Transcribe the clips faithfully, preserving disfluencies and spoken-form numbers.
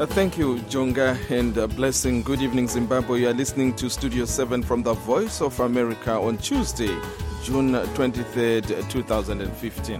Uh, thank you, Jonga, and uh, blessing. Good evening, Zimbabwe. You are listening to Studio seven from the Voice of America on Tuesday, June twenty-third, twenty fifteen.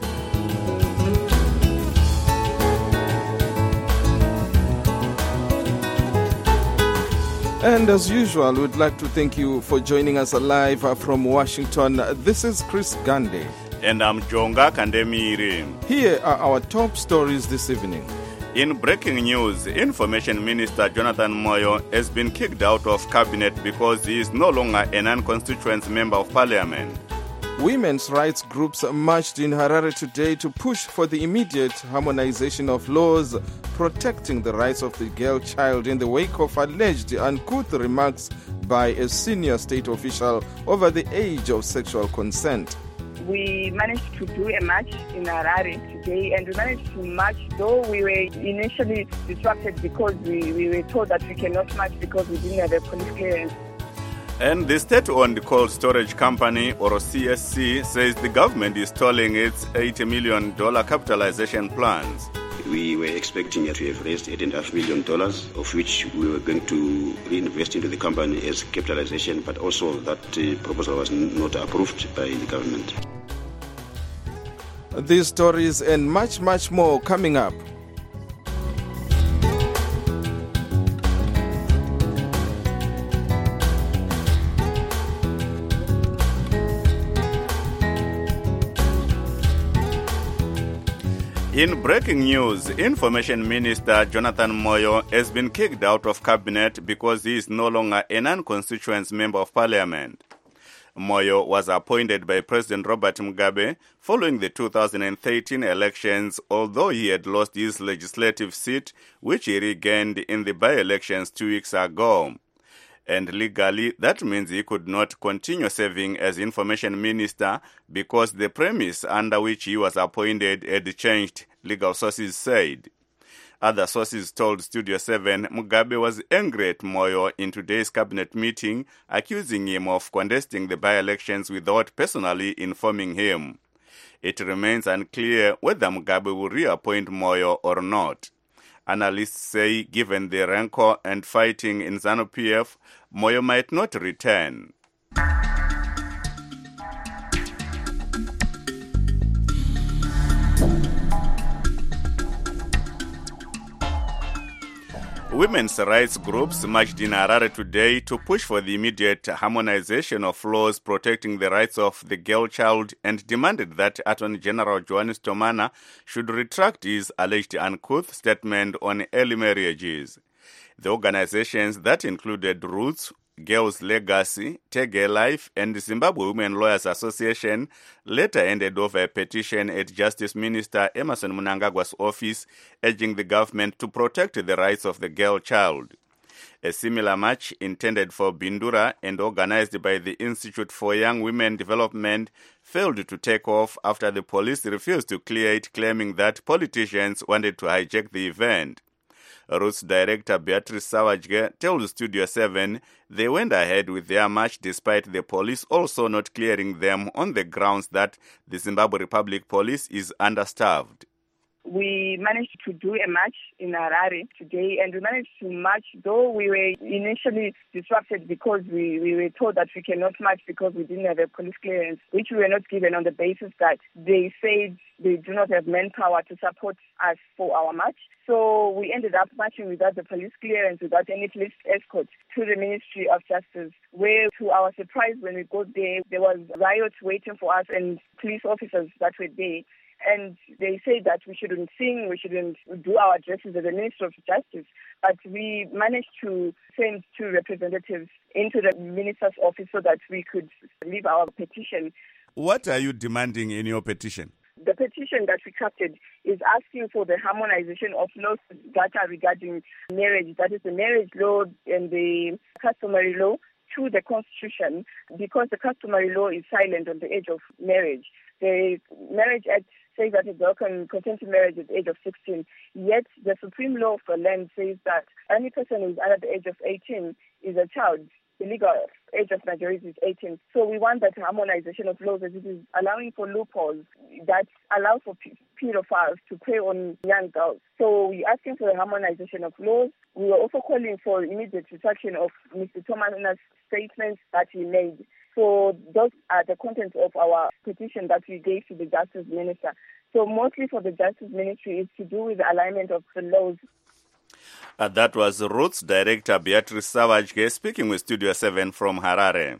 And as usual, we'd like to thank you for joining us live from Washington. This is Chris Gandhi. And I'm Jonga Kandemiri. Here are our top stories this evening. In breaking news, Information Minister Jonathan Moyo has been kicked out of cabinet because he is no longer a non-constituent member of parliament. Women's rights groups marched in Harare today to push for the immediate harmonization of laws protecting the rights of the girl child in the wake of alleged uncouth remarks by a senior state official over the age of sexual consent. We managed to do a march in Harare today, and we managed to march, though we were initially disrupted because we, we were told that we cannot march because we didn't have a police clearance. And the state-owned cold storage company, or C S C, says the government is stalling its eighty million dollars capitalization plans. We were expecting to have raised eight point five million dollars, of which we were going to reinvest into the company as capitalization, but also that uh, proposal was not approved by the government. These stories and much, much more coming up. In breaking news, Information Minister Jonathan Moyo has been kicked out of cabinet because he is no longer a non-constituent member of parliament. Moyo was appointed by President Robert Mugabe following the two thousand thirteen elections, although he had lost his legislative seat, which he regained in the by-elections two weeks ago. And legally, that means he could not continue serving as information minister because the premise under which he was appointed had changed, legal sources said. Other sources told Studio seven Mugabe was angry at Moyo in today's cabinet meeting, accusing him of contesting the by-elections without personally informing him. It remains unclear whether Mugabe will reappoint Moyo or not. Analysts say given the rancor and fighting in ZANU-P F, Moyo might not return. Women's rights groups marched in Harare today to push for the immediate harmonization of laws protecting the rights of the girl child and demanded that Attorney General Johannes Tomana should retract his alleged uncouth statement on early marriages. The organizations that included Roots, Girls Legacy, Tege Life, and the Zimbabwe Women Lawyers Association later handed over a petition at Justice Minister Emmerson Mnangagwa's office urging the government to protect the rights of the girl child. A similar march intended for Bindura and organized by the Institute for Young Women Development failed to take off after the police refused to clear it, claiming that politicians wanted to hijack the event. Roots director Beatrice Sawajge tells Studio seven they went ahead with their march despite the police also not clearing them on the grounds that the Zimbabwe Republic Police is understaffed. We managed to do a march in Harare today, and we managed to march, though we were initially disrupted because we, we were told that we cannot march because we didn't have a police clearance, which we were not given on the basis that they said they do not have manpower to support us for our march. So we ended up marching without the police clearance, without any police escort to the Ministry of Justice, where to our surprise when we got there, there was riots waiting for us and police officers that were there. And they said that we shouldn't sing, we shouldn't do our addresses as the Minister of Justice. But we managed to send two representatives into the Minister's office so that we could leave our petition. What are you demanding in your petition? The petition that we crafted is asking for the harmonization of laws that are regarding marriage, that is the marriage law and the customary law, to the Constitution, because the customary law is silent on the age of marriage. The Marriage Act says that a girl can consent to marriage at the age of sixteen, yet the Supreme Law of the land says that any person who is under the age of eighteen is a child. the legal age of majority is eighteen. So we want that harmonization of laws, as it is allowing for loopholes that allow for pedophiles to prey on young girls. So we're asking for the harmonization of laws. We were also calling for immediate retraction of Mister Tomana's statements that he made. So those are the contents of our petition that we gave to the Justice Minister. So mostly for the Justice Ministry is to do with the alignment of the laws. Uh, that was Roots Director Beatrice Savage speaking with Studio seven from Harare.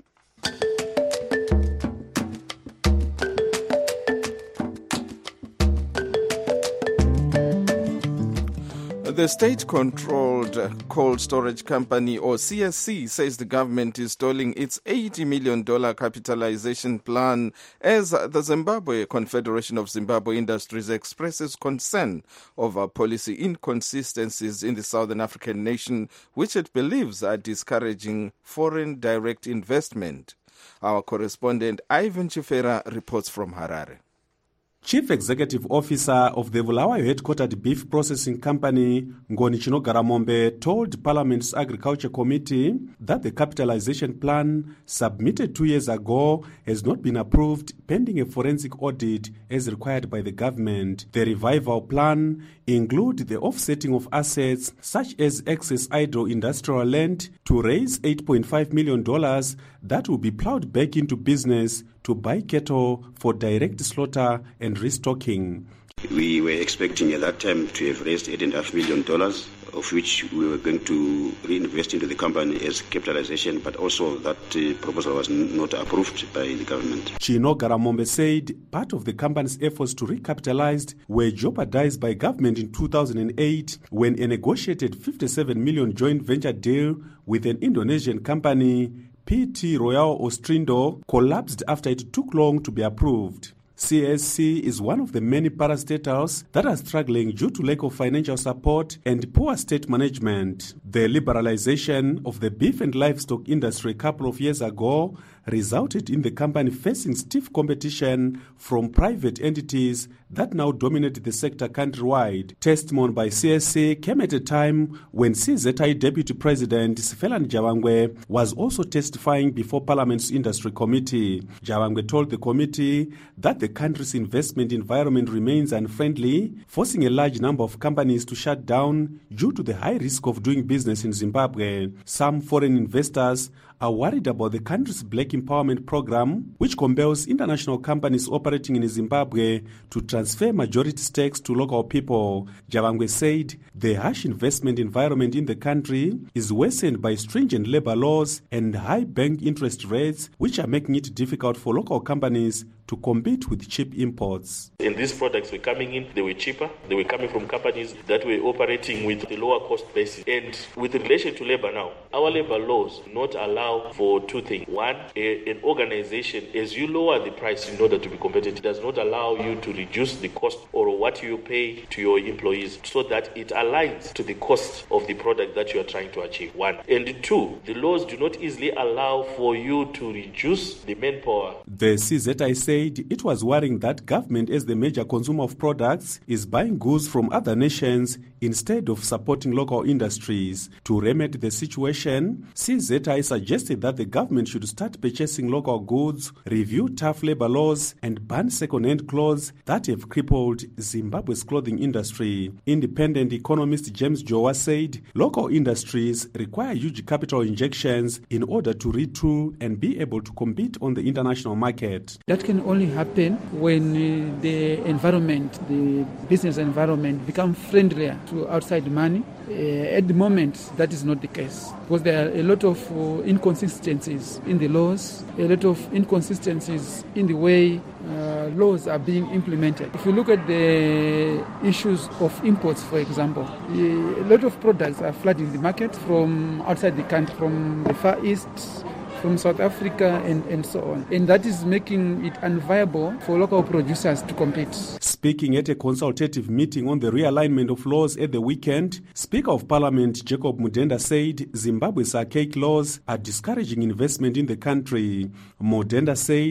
The state-controlled cold storage company, or C S C, says the government is stalling its eighty million dollars capitalization plan as the Zimbabwe Confederation of Zimbabwe Industries expresses concern over policy inconsistencies in the Southern African nation, which it believes are discouraging foreign direct investment. Our correspondent Ivan Chifera reports from Harare. Chief Executive Officer of the Bulawayo headquartered beef processing company, Ngoni Chinogaramombe, told Parliament's Agriculture Committee that the capitalization plan submitted two years ago has not been approved pending a forensic audit as required by the government. The revival plan includes the offsetting of assets such as excess idle industrial land to raise eight point five million dollars that will be plowed back into business to buy cattle for direct slaughter and restocking. We were expecting at that time to have raised eight point five million dollars, of which we were going to reinvest into the company as capitalization, but also that uh, proposal was n- not approved by the government. Chino Garamombe said part of the company's efforts to recapitalize were jeopardized by government in two thousand eight when a negotiated fifty-seven million dollars joint venture deal with an Indonesian company, P T Royal Austrindo, collapsed after it took long to be approved. C S C is one of the many parastatals that are struggling due to lack of financial support and poor state management. The liberalization of the beef and livestock industry a couple of years ago resulted in the company facing stiff competition from private entities that now dominate the sector countrywide. Testimony by C S C came at a time when C Z I Deputy President Sifelani Javangwe was also testifying before Parliament's Industry Committee. Javangwe told the committee that the country's investment environment remains unfriendly, forcing a large number of companies to shut down due to the high risk of doing business in Zimbabwe. Some foreign investors are worried about the country's black empowerment program, which compels international companies operating in Zimbabwe to transfer majority stakes to local people. Javangwe said the harsh investment environment in the country is worsened by stringent labor laws and high bank interest rates, which are making it difficult for local companies to compete with cheap imports. And these products were coming in, they were cheaper, they were coming from companies that were operating with a lower cost basis. And with relation to labor now, our labor laws not allow for two things. One, a, an organization, as you lower the price in order to be competitive, does not allow you to reduce the cost or what you pay to your employees so that it aligns to the cost of the product that you are trying to achieve. One. And two, the laws do not easily allow for you to reduce the manpower. The C Z I said it was worrying that government, as the major consumer of products, is buying goods from other nations instead of supporting local industries. To remedy the situation, C Z I suggested that the government should start purchasing local goods, review tough labor laws, and ban second-hand clothes that have crippled Zimbabwe's clothing industry. Independent economist James Jowa said local industries require huge capital injections in order to retool and be able to compete on the international market. That can only happen when uh, the environment, the business environment, become friendlier to outside money. Uh, at the moment, that is not the case because there are a lot of uh, inconsistencies in the laws, a lot of inconsistencies in the way uh, laws are being implemented. If you look at the issues of imports, for example, a lot of products are flooding the market from outside the country, from the Far East, from South Africa and, and so on. And that is making it unviable for local producers to compete. Speaking at a consultative meeting on the realignment of laws at the weekend, Speaker of Parliament Jacob Mudenda said Zimbabwe's archaic laws are discouraging investment in the country. Mudenda said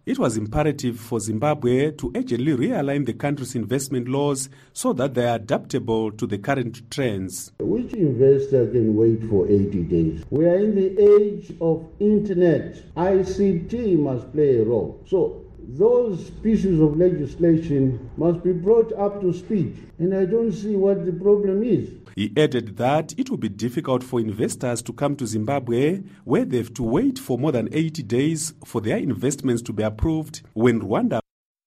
It was imperative for Zimbabwe to urgently realign the country's investment laws so that they are adaptable to the current trends. Which investor can wait for eighty days? We are in the age of internet. I C T must play a role. So those pieces of legislation must be brought up to speed, and I don't see what the problem is. He added that it will be difficult for investors to come to Zimbabwe, where they have to wait for more than eighty days for their investments to be approved when Rwanda.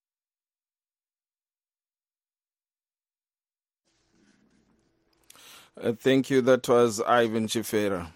Uh, thank you. That was Ivan Chifera.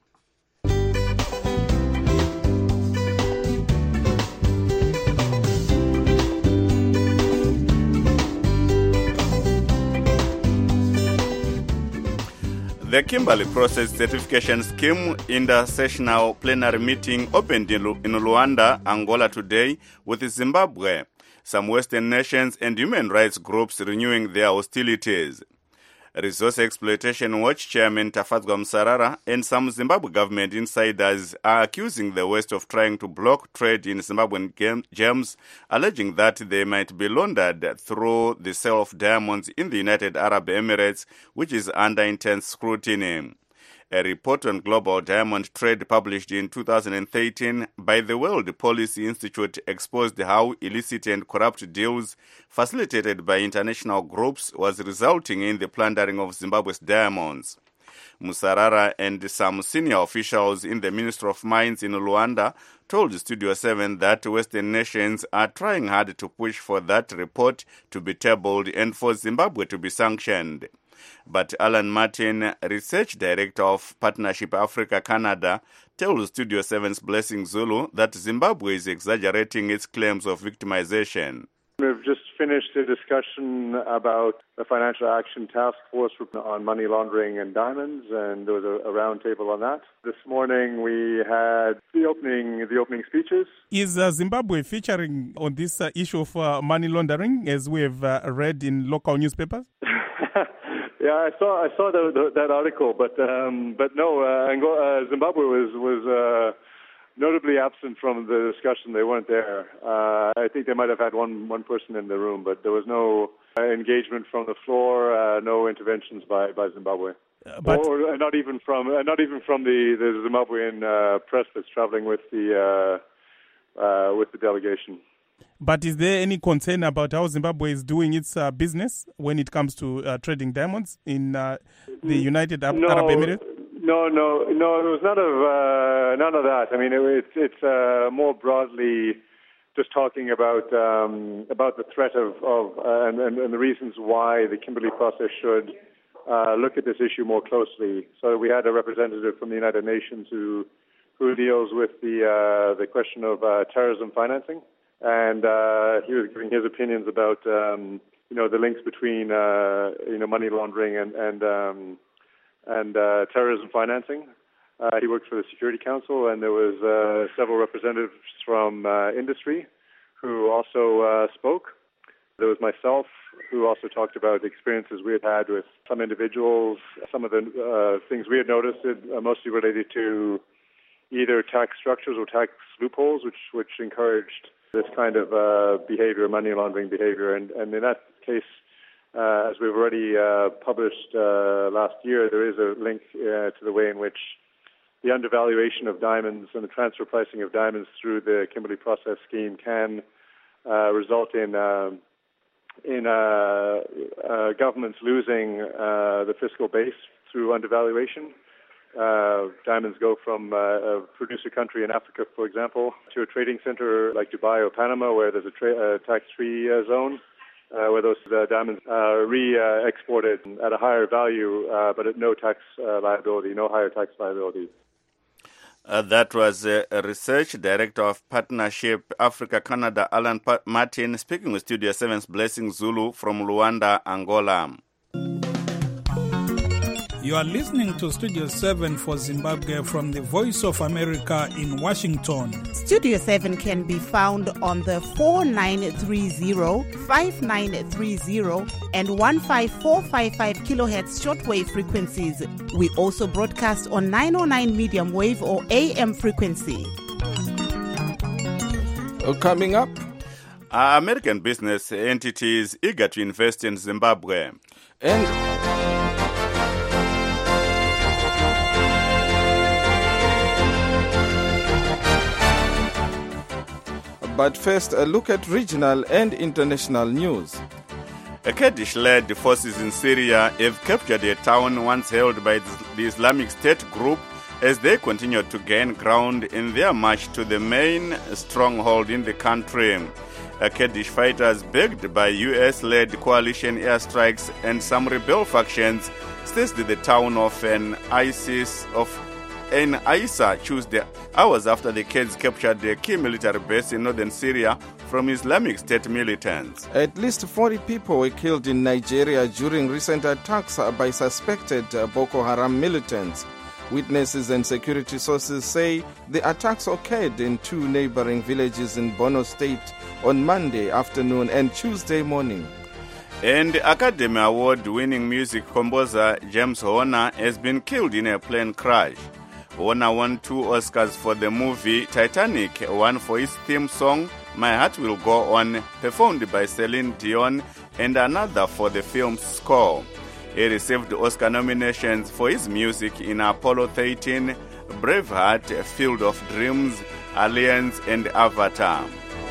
The Kimberley Process Certification Scheme Intersessional Plenary Meeting opened in, Lu- in Luanda, Angola today with Zimbabwe, some Western nations and human rights groups renewing their hostilities. Resource Exploitation Watch Chairman Tafadzwa Musarara and some Zimbabwe government insiders are accusing the West of trying to block trade in Zimbabwean gem- gems, alleging that they might be laundered through the sale of diamonds in the United Arab Emirates, which is under intense scrutiny. A report on global diamond trade published in two thousand thirteen by the World Policy Institute exposed how illicit and corrupt deals facilitated by international groups was resulting in the plundering of Zimbabwe's diamonds. Musarara and some senior officials in the Ministry of Mines in Luanda told Studio seven that Western nations are trying hard to push for that report to be tabled and for Zimbabwe to be sanctioned. But Alan Martin, Research Director of Partnership Africa Canada, tells Studio seven's Blessing Zulu that Zimbabwe is exaggerating its claims of victimization. We've just finished a discussion about the Financial Action Task Force on money laundering and diamonds, and there was a, a round table on that. This morning we had the opening the opening speeches. Is uh, Zimbabwe featuring on this uh, issue of uh, money laundering, as we have uh, read in local newspapers? Yeah, I saw I saw the, the, that article, but um, but no, uh, Angola, uh, Zimbabwe was was uh, notably absent from the discussion. They weren't there. Uh, I think they might have had one one person in the room, but there was no uh, engagement from the floor, uh, no interventions by, by Zimbabwe, uh, but or, or not even from uh, not even from the the Zimbabwean uh, press that's traveling with the uh, uh, with the delegation. But is there any concern about how Zimbabwe is doing its uh, business when it comes to uh, trading diamonds in uh, the United Arab, no, Arab Emirates? No, no, no. There was none of uh, none of that. I mean, it, it's it's uh, more broadly just talking about um, about the threat of, of uh, and, and, and the reasons why the Kimberley process should uh, look at this issue more closely. So we had a representative from the United Nations who who deals with the uh, the question of uh, terrorism financing. And uh, he was giving his opinions about, um, you know, the links between, uh, you know, money laundering and and um, and uh, terrorism financing. Uh, he worked for the Security Council, and there was uh, several representatives from uh, industry who also uh, spoke. There was myself, who also talked about the experiences we had had with some individuals, some of the uh, things we had noticed, uh, mostly related to either tax structures or tax loopholes, which which encouraged this kind of uh, behavior, money laundering behavior. And, and in that case, uh, as we've already uh, published uh, last year, there is a link uh, to the way in which the undervaluation of diamonds and the transfer pricing of diamonds through the Kimberley Process Scheme can uh, result in uh, in uh, uh, governments losing uh, the fiscal base through undervaluation. Uh, diamonds go from uh, a producer country in Africa, for example, to a trading center like Dubai or Panama, where there's a tra- uh, tax-free uh, zone, uh, where those uh, diamonds are re-exported at a higher value, uh, but at no tax uh, liability, no higher tax liability. Uh, that was uh, a research director of Partnership Africa Canada, Alan pa- Martin, speaking with Studio seven's Blessing Zulu from Luanda, Angola. You are listening to Studio seven for Zimbabwe from the Voice of America in Washington. Studio seven can be found on the four nine three zero, five nine three zero and one five four five five kilohertz shortwave frequencies. We also broadcast on nine oh nine medium wave or A M frequency. Coming up, Are American business entities eager to invest in Zimbabwe? And but first, a look at regional and international news. Kurdish-led forces in Syria have captured a town once held by the Islamic State group as they continue to gain ground in their march to the main stronghold in the country. Kurdish fighters, backed by U S-led coalition airstrikes and some rebel factions, seized the town of an ISIS of in Isa Tuesday, hours after the Kurds captured a key military base in northern Syria from Islamic State militants. At least forty people were killed in Nigeria during recent attacks by suspected Boko Haram militants. Witnesses and security sources say the attacks occurred in two neighboring villages in Borno State on Monday afternoon and Tuesday morning. And Academy Award-winning music composer James Horner has been killed in a plane crash. Horner won two Oscars for the movie Titanic, one for his theme song, My Heart Will Go On, performed by Celine Dion, and another for the film's score. He received Oscar nominations for his music in Apollo thirteen, Braveheart, Field of Dreams, Aliens, and Avatar.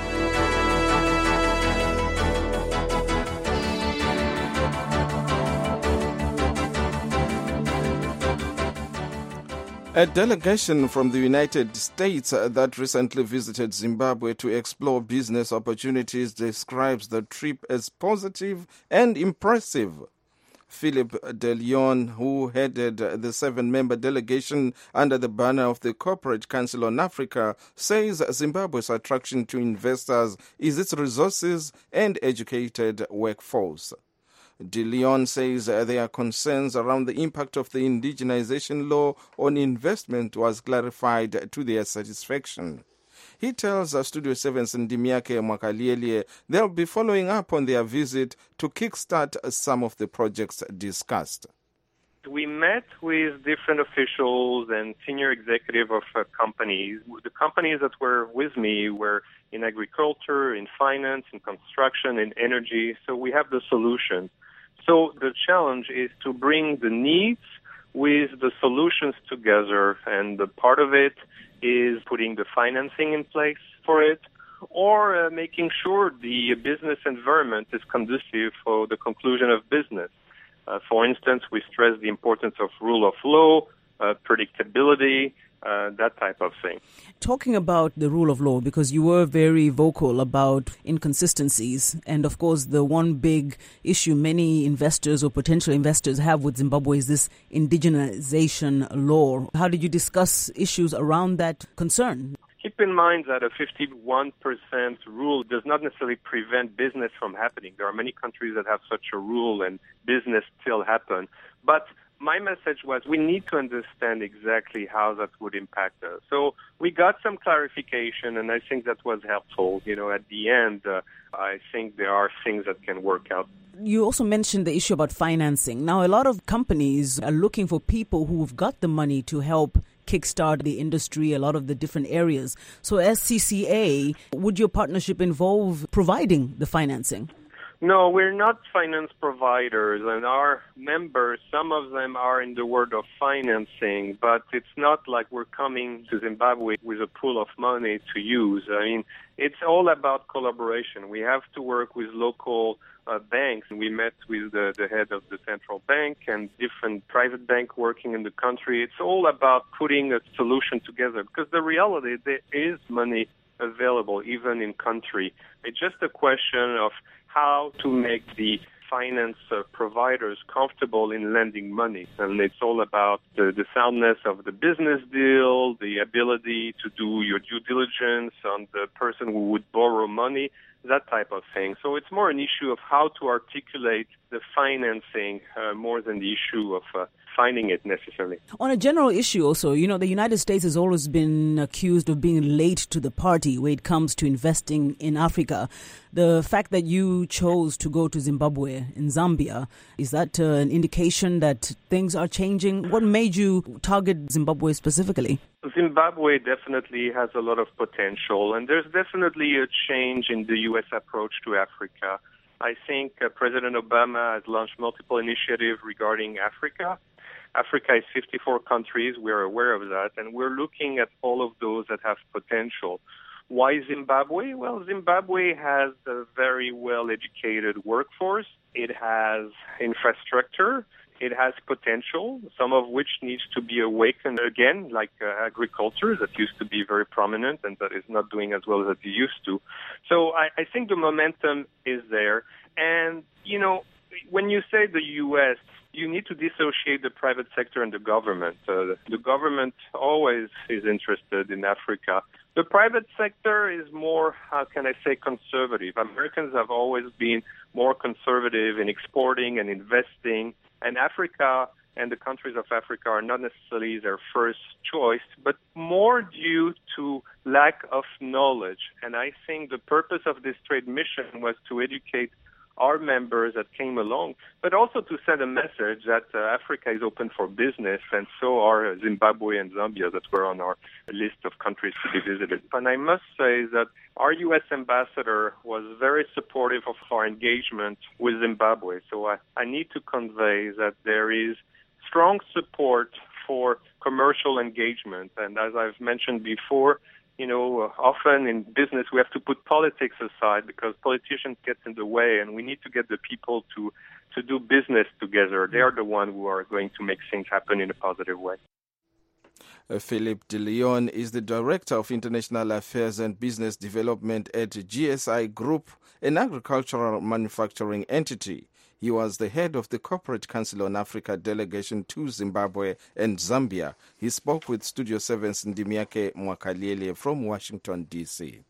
A delegation from the United States that recently visited Zimbabwe to explore business opportunities describes the trip as positive and impressive. Philip De Leon, who headed the seven-member delegation under the banner of the Corporate Council on Africa, says Zimbabwe's attraction to investors is its resources and educated workforce. De Leon says their concerns around the impact of the indigenization law on investment was clarified to their satisfaction. He tells Studio seven's Ndimiake Mwakaliele they'll be following up on their visit to kickstart some of the projects discussed. We met with different officials and senior executives of uh, companies. The companies that were with me were in agriculture, in finance, in construction, in energy, so we have the solutions. So the challenge is to bring the needs with the solutions together, and the part of it is putting the financing in place for it, or uh, making sure the business environment is conducive for the conclusion of business. Uh, for instance, we stress the importance of rule of law, uh, predictability, Uh, that type of thing. Talking about the rule of law, because you were very vocal about inconsistencies, and of course the one big issue many investors or potential investors have with Zimbabwe is this indigenization law. How did you discuss issues around that concern? Keep in mind that a fifty-one percent rule does not necessarily prevent business from happening. There are many countries that have such a rule and business still happen. But my message was we need to understand exactly how that would impact us. So we got some clarification, and I think that was helpful. You know, at the end, uh, I think there are things that can work out. You also mentioned the issue about financing. Now, a lot of companies are looking for people who've got the money to help kickstart the industry, a lot of the different areas. So as C C A, would your partnership involve providing the financing? No, we're not finance providers, and our members, some of them are in the world of financing, but it's not like we're coming to Zimbabwe with a pool of money to use. I mean, it's all about collaboration. We have to work with local uh, banks. We met with the, the head of the central bank and different private banks working in the country. It's all about putting a solution together, because the reality, there is money available even in country. It's just a question of how to make the finance uh, providers comfortable in lending money. And it's all about the, the soundness of the business deal, the ability to do your due diligence on the person who would borrow money, that type of thing. So it's more an issue of how to articulate the financing uh, more than the issue of uh, finding it necessarily. On a general issue also, you know, the United States has always been accused of being late to the party when it comes to investing in Africa. The fact that you chose to go to Zimbabwe in Zambia, is that uh, an indication that things are changing? What made you target Zimbabwe specifically? Zimbabwe definitely has a lot of potential, and there's definitely a change in the U S approach to Africa. I think uh, President Obama has launched multiple initiatives regarding Africa. Africa is fifty-four countries. We're aware of that, and we're looking at all of those that have potential. Why Zimbabwe? Well, Zimbabwe has a very well-educated workforce. It has infrastructure. It has potential, some of which needs to be awakened again, like uh, agriculture that used to be very prominent and that is not doing as well as it used to. So I, I think the momentum is there. And, you know, when you say the U S, you need to dissociate the private sector and the government. Uh, the government always is interested in Africa. The private sector is more, how can I say, conservative. Americans have always been more conservative in exporting and investing. And Africa and the countries of Africa are not necessarily their first choice, but more due to lack of knowledge. And I think the purpose of this trade mission was to educate our members that came along, but also to send a message that uh, Africa is open for business, and so are Zimbabwe and Zambia that were on our list of countries to be visited. And I must say that our U S ambassador was very supportive of our engagement with Zimbabwe. So I, I need to convey that there is strong support for commercial engagement. And as I've mentioned before, you know, uh, often in business we have to put politics aside because politicians get in the way, and we need to get the people to, to do business together. They are the ones who are going to make things happen in a positive way. Uh, Philip de Leon is the Director of International Affairs and Business Development at G S I Group, an agricultural manufacturing entity. He was the head of the Corporate Council on Africa delegation to Zimbabwe and Zambia. He spoke with Studio seven's Ndimiake Mwakaliele from Washington, D C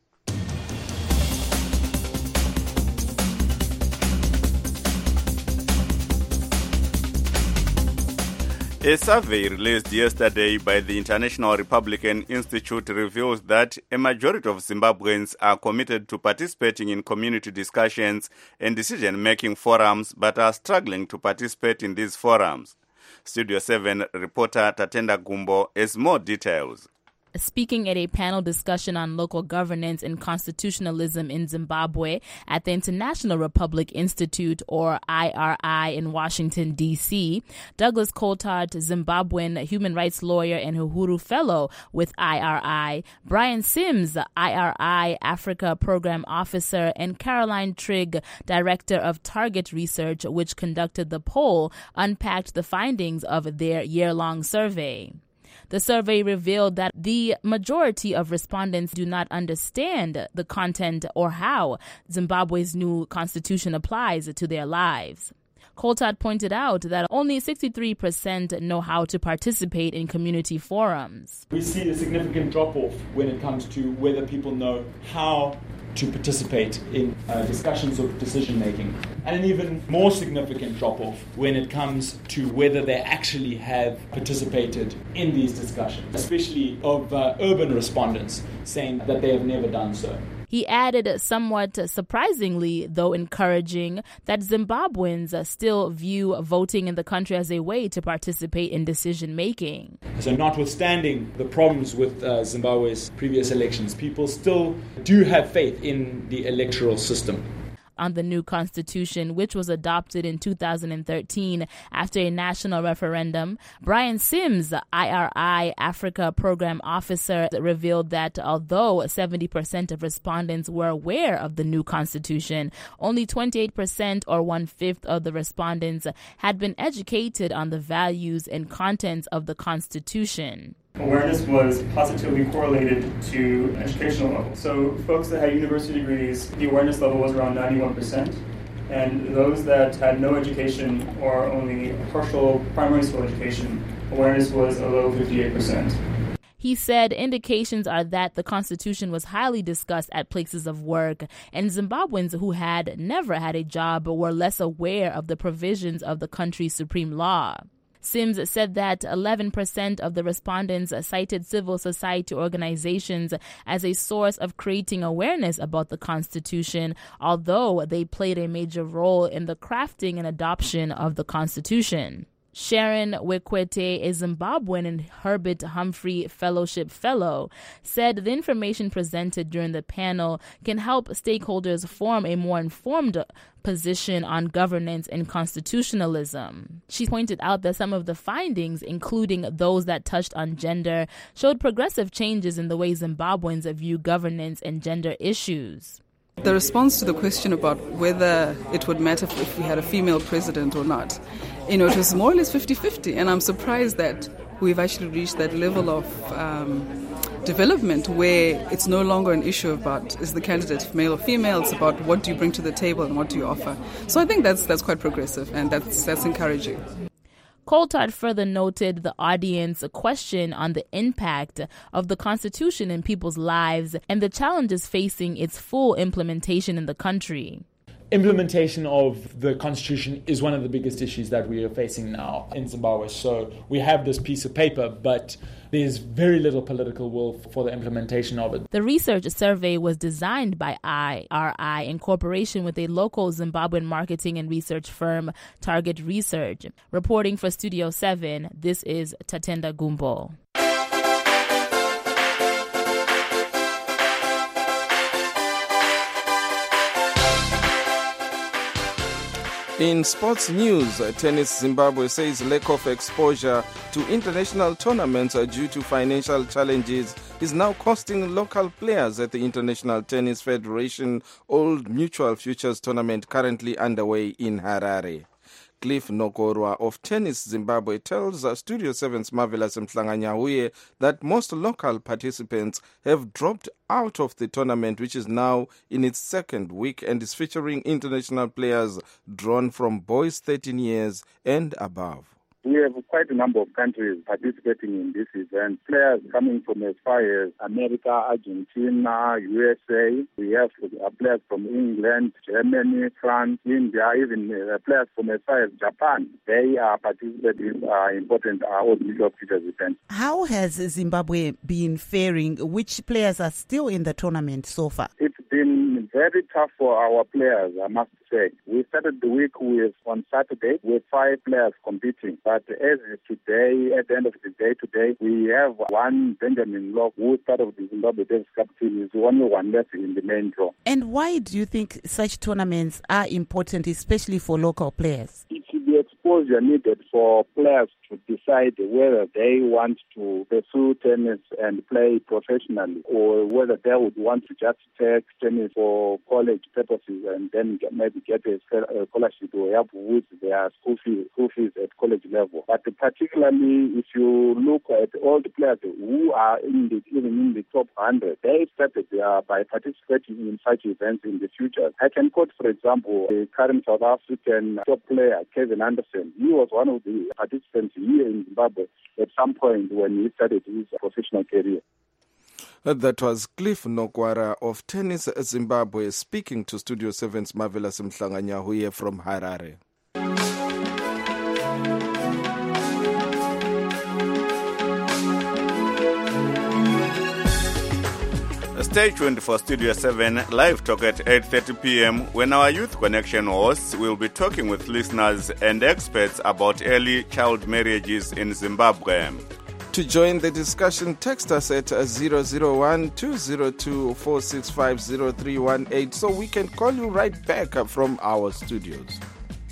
A survey released yesterday by the International Republican Institute reveals that a majority of Zimbabweans are committed to participating in community discussions and decision-making forums, but are struggling to participate in these forums. Studio seven reporter Tatenda Gumbo has more details. Speaking at a panel discussion on local governance and constitutionalism in Zimbabwe at the International Republic Institute, or I R I, in Washington, D C, Douglas Coulthard, Zimbabwean human rights lawyer and Uhuru Fellow with I R I, Brian Sims, I R I Africa Program Officer, and Caroline Trigg, Director of Target Research, which conducted the poll, unpacked the findings of their year-long survey. The survey revealed that the majority of respondents do not understand the content or how Zimbabwe's new constitution applies to their lives. Coulthard pointed out that only sixty-three percent know how to participate in community forums. We see a significant drop-off when it comes to whether people know how to participate in uh, discussions of decision-making, and an even more significant drop-off when it comes to whether they actually have participated in these discussions, especially of uh, urban respondents saying that they have never done so. He added, somewhat surprisingly, though encouraging, that Zimbabweans still view voting in the country as a way to participate in decision-making. So notwithstanding the problems with uh, Zimbabwe's previous elections, people still do have faith in the electoral system. On the new constitution, which was adopted in two thousand thirteen after a national referendum, Brian Sims, I R I Africa Program Officer, revealed that although seventy percent of respondents were aware of the new constitution, only twenty-eight percent, or one-fifth of the respondents, had been educated on the values and contents of the constitution. Awareness was positively correlated to educational level. So folks that had university degrees, the awareness level was around ninety-one percent. And those that had no education or only partial primary school education, awareness was a low fifty-eight percent. He said indications are that the Constitution was highly discussed at places of work, and Zimbabweans who had never had a job were less aware of the provisions of the country's supreme law. Sims said that eleven percent of the respondents cited civil society organizations as a source of creating awareness about the Constitution, although they played a major role in the crafting and adoption of the Constitution. Sharon Wekwete, a Zimbabwean and Herbert Humphrey Fellowship Fellow, said the information presented during the panel can help stakeholders form a more informed position on governance and constitutionalism. She pointed out that some of the findings, including those that touched on gender, showed progressive changes in the way Zimbabweans view governance and gender issues. The response to the question about whether it would matter if we had a female president or not, you know, it was more or less fifty-fifty, and I'm surprised that we've actually reached that level of um, development where it's no longer an issue about is the candidate male or female, it's about what do you bring to the table and what do you offer. So I think that's that's quite progressive, and that's that's encouraging. Coulthard further noted the audience question on the impact of the Constitution in people's lives and the challenges facing its full implementation in the country. Implementation of the Constitution is one of the biggest issues that we are facing now in Zimbabwe. So we have this piece of paper, but there's very little political will for the implementation of it. The research survey was designed by I R I in cooperation with a local Zimbabwean marketing and research firm, Target Research. Reporting for Studio seven, this is Tatenda Gumbo. In sports news, Tennis Zimbabwe says lack of exposure to international tournaments due to financial challenges is now costing local players at the International Tennis Federation Old Mutual Futures Tournament currently underway in Harare. Cliff Nokorwa of Tennis Zimbabwe tells Studio seven's Marvelous Mhlanganyahuye that most local participants have dropped out of the tournament, which is now in its second week and is featuring international players drawn from boys thirteen years and above. We have quite a number of countries participating in this event. Players coming from as far as America, Argentina, U S A. We have players from England, Germany, France, India, even players from as far as Japan. They are participating in uh, important uh, Old Mutual Futures events. How has Zimbabwe been faring? Which players are still in the tournament so far? It's been very tough for our players, I must say. We started the week with on Saturday with five players competing. But as of today, at the end of the day today, we have one Benjamin Locke, who is part of the Zimbabwe Davis Cup team, is only one left in the main draw. And why do you think such tournaments are important, especially for local players? It's the exposure needed for players to decide whether they want to pursue tennis and play professionally, or whether they would want to just take tennis for college purposes and then get, maybe get a scholarship to help with their school fees, school fees at college level. But particularly if you look at all the players who are in the, even in the top one hundred, they started uh, by participating in such events in the future. I can quote, for example, the current South African top player, Kevin Anderson. He was one of the participants here in Zimbabwe at some point when he started his professional career. That was Cliff Nokwara of Tennis Zimbabwe speaking to Studio seven's Marvelous Mhlanganyahuye from Harare. Stay tuned for Studio seven Live Talk at eight thirty p.m. when our Youth Connection hosts will be talking with listeners and experts about early child marriages in Zimbabwe. To join the discussion, text us at zero zero one, two zero two, four six five zero three one eight so we can call you right back from our studios.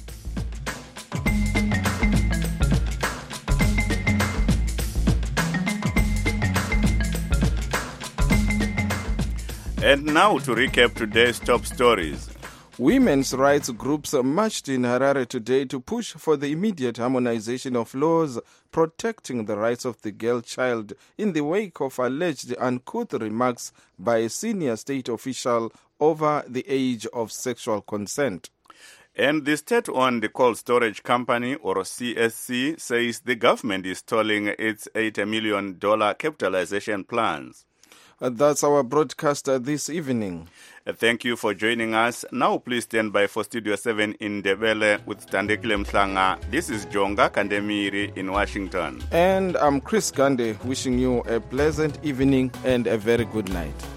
And now to recap today's top stories. Women's rights groups marched in Harare today to push for the immediate harmonization of laws protecting the rights of the girl child in the wake of alleged uncouth remarks by a senior state official over the age of sexual consent. And the state-owned cold storage company, or C S C, says the government is stalling its eighty million dollars capitalization plans. That's our broadcast this evening. Thank you for joining us. Now please stand by for Studio seven in Ndebele with Tandekile Mhlanga. This is Jonga Kandemiri in Washington. And I'm Chris Gande, wishing you a pleasant evening and a very good night.